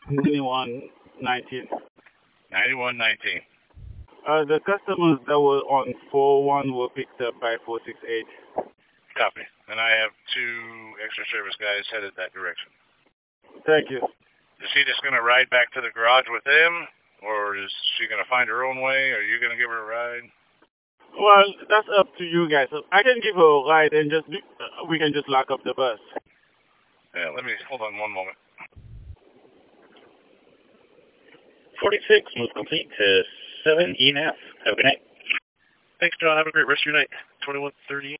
9119. 9119. The customers that were on 41 were picked up by 468. Copy. And I have 2 extra service guys headed that direction. Thank you. Is she just going to ride back to the garage with them? Or is she going to find her own way? Are you going to give her a ride? Well, that's up to you guys. I can give her a ride and we can just lock up the bus. Yeah, let me, hold on one moment. 46, move complete to 7 ENF. Have a good night. Thanks, John. Have a great rest of your night. 2138.